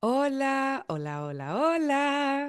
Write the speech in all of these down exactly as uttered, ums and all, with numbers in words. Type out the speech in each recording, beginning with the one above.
Hola, hola, hola, hola.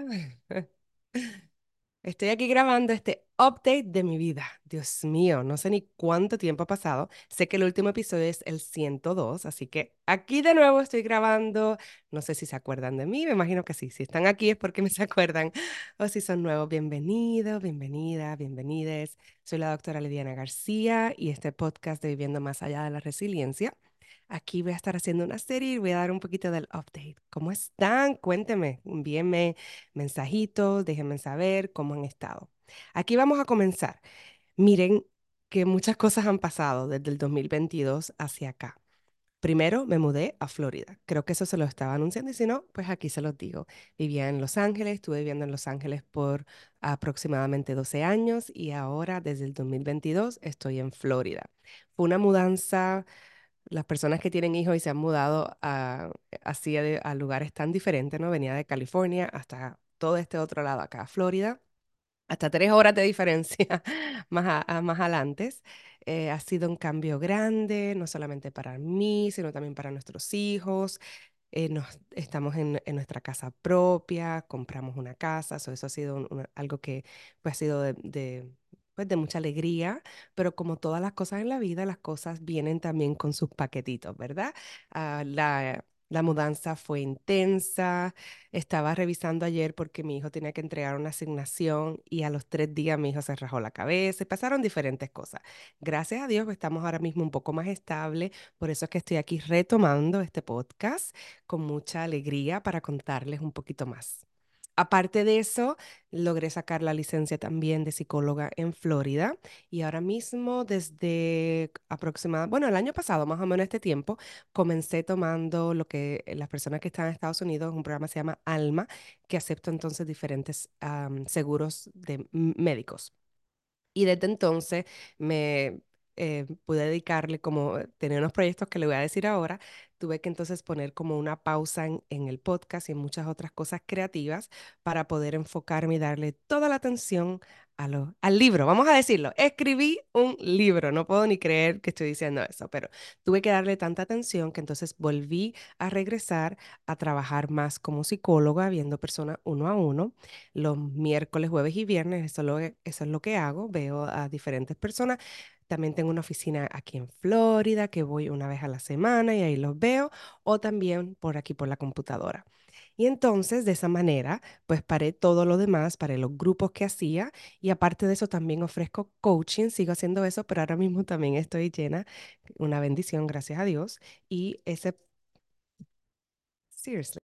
Estoy aquí grabando este update de mi vida. Dios mío, no sé ni cuánto tiempo ha pasado. Sé que el último episodio es el ciento dos, así que aquí de nuevo estoy grabando. No sé si se acuerdan de mí, me imagino que sí. Si están aquí es porque me se acuerdan. O si son nuevos, bienvenidos, bienvenida, bienvenides. Soy la doctora Lidiana García y este podcast de Viviendo Más Allá de la Resiliencia. Aquí voy a estar haciendo una serie y voy a dar un poquito del update. ¿Cómo están? Cuéntenme, envíenme mensajitos, déjenme saber cómo han estado. Aquí vamos a comenzar. Miren que muchas cosas han pasado desde el dos mil veintidós hacia acá. Primero me mudé a Florida. Creo que eso se lo estaba anunciando y si no, pues aquí se los digo. Vivía en Los Ángeles, estuve viviendo en Los Ángeles por aproximadamente doce años y ahora desde el dos mil veintidós estoy en Florida. Fue una mudanza. Las personas que tienen hijos y se han mudado a, así a, de- a lugares tan diferentes, ¿no? Venía de California hasta todo este otro lado acá, Florida, hasta tres horas de diferencia más, a- a- más adelante. Eh, ha sido un cambio grande, no solamente para mí, sino también para nuestros hijos. Eh, nos, estamos en, en nuestra casa propia, compramos una casa, so eso ha sido un- una- algo que pues, ha sido de, de, pues, de mucha alegría, pero como todas las cosas en la vida, las cosas vienen también con sus paquetitos, ¿verdad? Ah, la, la mudanza fue intensa, estaba revisando ayer porque mi hijo tenía que entregar una asignación y a los tres días mi hijo se rajó la cabeza y pasaron diferentes cosas. Gracias a Dios pues, estamos ahora mismo un poco más estables, por eso es que estoy aquí retomando este podcast con mucha alegría para contarles un poquito más. Aparte de eso, logré sacar la licencia también de psicóloga en Florida y ahora mismo desde aproximadamente, bueno, el año pasado, más o menos este tiempo, comencé tomando lo que eh, las personas que están en Estados Unidos, un programa que se llama ALMA, que acepta entonces diferentes am, seguros de m- médicos. Y desde entonces me eh, pude dedicarle como, eh, tenía unos proyectos que le voy a decir ahora, tuve que entonces poner como una pausa en, en el podcast y en muchas otras cosas creativas para poder enfocarme y darle toda la atención a lo, al libro. Vamos a decirlo, escribí un libro, no puedo ni creer que estoy diciendo eso, pero tuve que darle tanta atención que entonces volví a regresar a trabajar más como psicóloga, viendo personas uno a uno los miércoles, jueves y viernes. Eso, es lo que- eso es lo que hago. Veo a diferentes personas. También tengo una oficina aquí en Florida que voy una vez a la semana y ahí los veo, o también por aquí por la computadora. Y entonces, de esa manera, pues paré todo lo demás, paré los grupos que hacía y aparte de eso también ofrezco coaching, sigo haciendo eso, pero ahora mismo también estoy llena, una bendición, gracias a Dios. Y ese, seriously.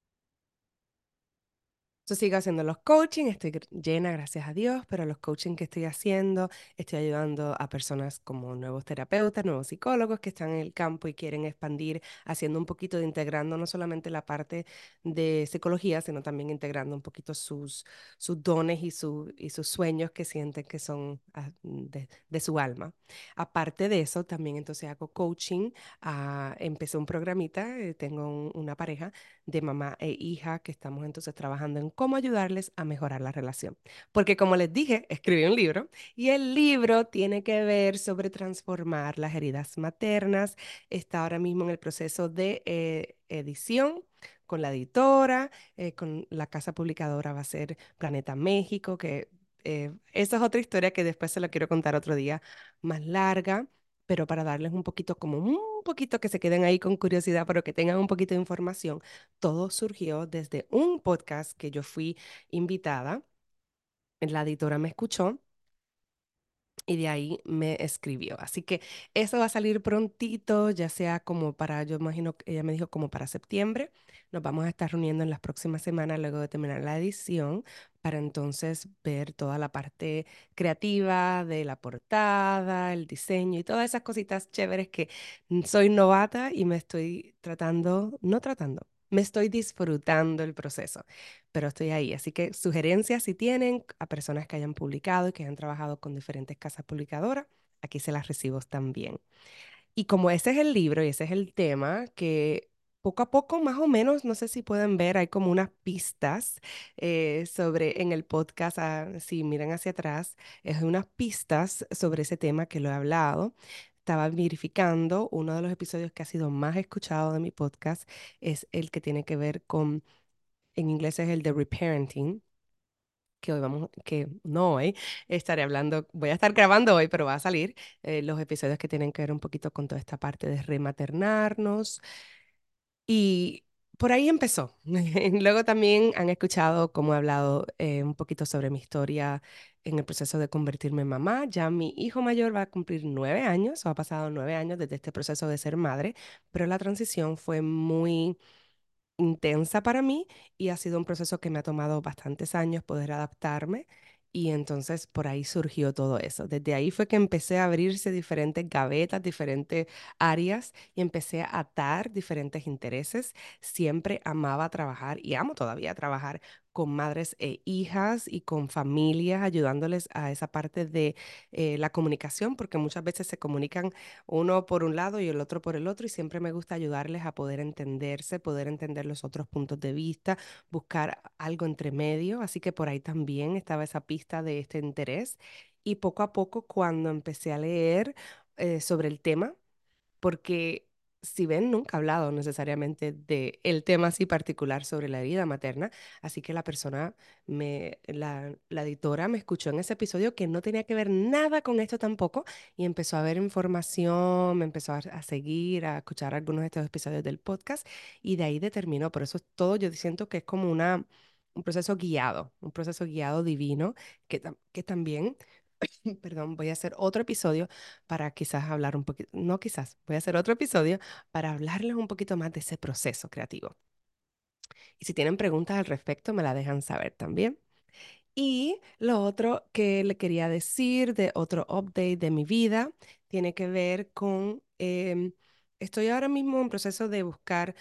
Yo sigo haciendo los coaching, estoy gr- llena, gracias a Dios, pero los coaching que estoy haciendo, estoy ayudando a personas como nuevos terapeutas, nuevos psicólogos que están en el campo y quieren expandir, haciendo un poquito de integrando no solamente la parte de psicología, sino también integrando un poquito sus, sus dones y, su- y sus sueños que sienten que son ah, de, de su alma. Aparte de eso, también entonces hago coaching. Ah, empecé un programita, eh, tengo un- una pareja de mamá e hija que estamos entonces trabajando en cómo ayudarles a mejorar la relación. Porque como les dije, escribí un libro y el libro tiene que ver sobre transformar las heridas maternas. Está ahora mismo en el proceso de eh, edición con la editora, eh, con la casa publicadora va a ser Planeta México, que eh, esa es otra historia que después se la quiero contar otro día más larga, pero para darles un poquito, como un poquito que se queden ahí con curiosidad, pero que tengan un poquito de información. Todo surgió desde un podcast que yo fui invitada. La editora me escuchó y de ahí me escribió. Así que eso va a salir prontito, ya sea como para, yo imagino que ella me dijo como para septiembre. Nos vamos a estar reuniendo en las próximas semanas luego de terminar la edición para entonces ver toda la parte creativa de la portada, el diseño y todas esas cositas chéveres que mm, soy novata y me estoy tratando, no tratando, me estoy disfrutando el proceso, pero estoy ahí. Así que sugerencias si tienen a personas que hayan publicado y que hayan trabajado con diferentes casas publicadoras, aquí se las recibo también. Y como ese es el libro y ese es el tema, que poco a poco, más o menos, no sé si pueden ver, hay como unas pistas eh, sobre en el podcast, ah, si miran hacia atrás, es unas pistas sobre ese tema que lo he hablado. estaba verificando uno de los episodios que ha sido más escuchado de mi podcast, es el que tiene que ver con, en inglés es el de reparenting, que hoy vamos, que no hoy, estaré hablando, voy a estar grabando hoy, pero va a salir eh, los episodios que tienen que ver un poquito con toda esta parte de rematernarnos. Y por ahí empezó. Luego también han escuchado cómo he hablado eh, un poquito sobre mi historia en el proceso de convertirme en mamá. Ya mi hijo mayor va a cumplir nueve años, o ha pasado nueve años desde este proceso de ser madre, pero la transición fue muy intensa para mí y ha sido un proceso que me ha tomado bastantes años poder adaptarme y entonces por ahí surgió todo eso. Desde ahí fue que empecé a abrirse diferentes gavetas, diferentes áreas y empecé a atar diferentes intereses. Siempre amaba trabajar y amo todavía trabajar con madres e hijas y con familias, ayudándoles a esa parte de eh, la comunicación, porque muchas veces se comunican uno por un lado y el otro por el otro, y siempre me gusta ayudarles a poder entenderse, poder entender los otros puntos de vista, buscar algo entre medio, así que por ahí también estaba esa pista de este interés. Y poco a poco, cuando empecé a leer eh, sobre el tema, porque si ven, nunca he hablado necesariamente de el tema así particular sobre la herida materna, así que la persona, me, la, la editora me escuchó en ese episodio que no tenía que ver nada con esto tampoco y empezó a ver información, me empezó a, a seguir, a escuchar algunos de estos episodios del podcast y de ahí determinó, por eso es todo, yo siento que es como una, un proceso guiado, un proceso guiado divino que, tam- que también perdón, voy a hacer otro episodio para quizás hablar un poquito, no quizás, voy a hacer otro episodio para hablarles un poquito más de ese proceso creativo. Y si tienen preguntas al respecto, me la dejan saber también. Y lo otro que le quería decir de otro update de mi vida tiene que ver con, em, estoy ahora mismo en proceso de buscar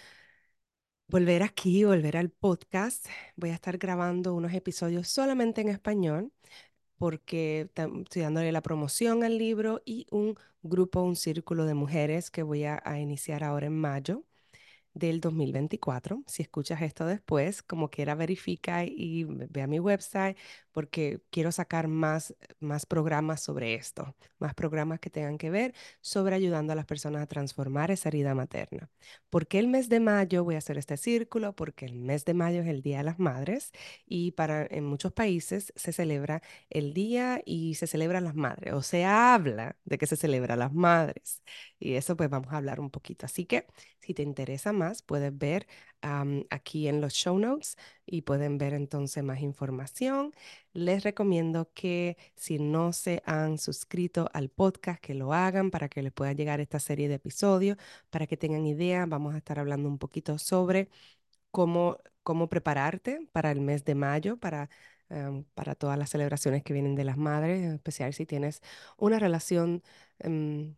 volver aquí, volver al podcast. Voy a estar grabando unos episodios solamente en español porque tam- estoy dándole la promoción al libro y un grupo, un círculo de mujeres que voy a, a iniciar ahora en mayo del dos mil veinticuatro. Si escuchas esto después, como quiera, verifica y ve ve a mi website porque quiero sacar más, más programas sobre esto, más programas que tengan que ver sobre ayudando a las personas a transformar esa herida materna. ¿Por qué el mes de mayo voy a hacer este círculo? Porque el mes de mayo es el Día de las Madres y para en muchos países se celebra el día y se celebran las madres, o se habla de que se celebra las madres. Y eso pues vamos a hablar un poquito. Así que si te interesa más, puedes ver am, aquí en los show notes y pueden ver entonces más información. Les recomiendo que si no se han suscrito al podcast, que lo hagan para que les pueda llegar esta serie de episodios, para que tengan idea. Vamos a estar hablando un poquito sobre cómo, cómo prepararte para el mes de mayo, para, em, para todas las celebraciones que vienen de las madres, en especial si tienes una relación em,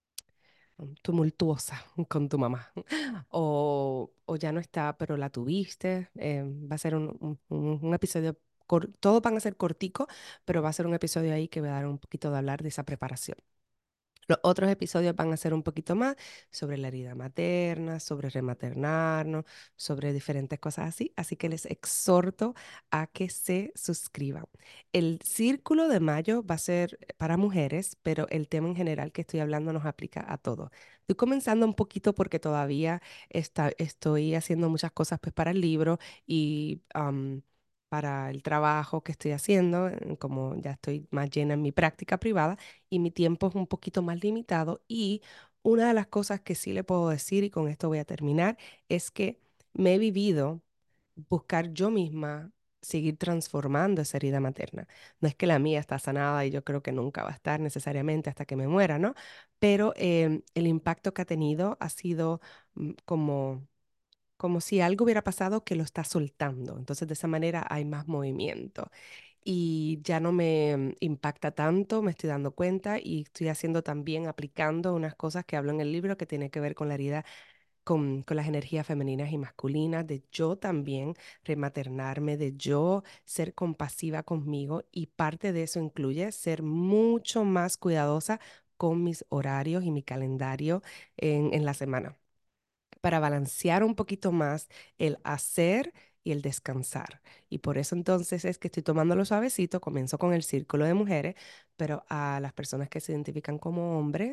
tumultuosa con tu mamá o, o ya no está, pero la tuviste. Eh, va a ser un, un- un- un episodio, cor- todos van a ser cortico, pero va a ser un episodio ahí que va a dar un poquito de hablar de esa preparación. Los otros episodios van a ser un poquito más sobre la herida materna, sobre rematernarnos, sobre diferentes cosas así. Así que les exhorto a que se suscriban. El círculo de mayo va a ser para mujeres, pero el tema en general que estoy hablando nos aplica a todos. Estoy comenzando un poquito porque todavía está, estoy haciendo muchas cosas pues, para el libro y am, para el trabajo que estoy haciendo, eh, como ya estoy más llena en mi práctica privada y mi tiempo es un poquito más limitado. Y una de las cosas que sí le puedo decir, y con esto voy a terminar, es que me he vivido buscar yo misma seguir transformando esa herida materna. No es que la mía está sanada y yo creo que nunca va a estar necesariamente hasta que me muera, ¿no? Pero em, el impacto que ha tenido ha sido mm, como como si algo hubiera pasado que lo está soltando. Entonces, de esa manera hay más movimiento y ya no me mm, impacta tanto, me estoy dando cuenta y estoy haciendo también, aplicando unas cosas que hablo en el libro que tiene que ver con la herida, con, con las energías femeninas y masculinas, de yo también rematernarme, de yo ser compasiva conmigo y parte de eso incluye ser mucho más cuidadosa con mis horarios y mi calendario en, en la semana para balancear un poquito más el hacer y el descansar. Y por eso entonces es que estoy tomando lo suavecito, comienzo con el círculo de mujeres, pero a las personas que se identifican como hombres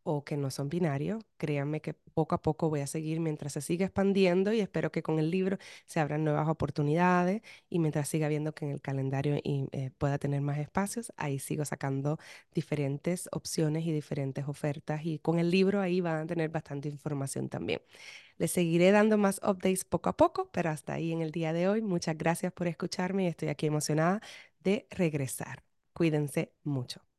o que no son binarios. Créanme que poco a poco voy a seguir mientras se siga expandiendo y espero que con el libro se abran nuevas oportunidades y mientras siga viendo que en el calendario y, eh, pueda tener más espacios, ahí sigo sacando diferentes opciones y diferentes ofertas y con el libro ahí van a tener bastante información también. Les seguiré dando más updates poco a poco, pero hasta ahí en el día de hoy. Muchas gracias por escucharme y estoy aquí emocionada de regresar. Cuídense mucho.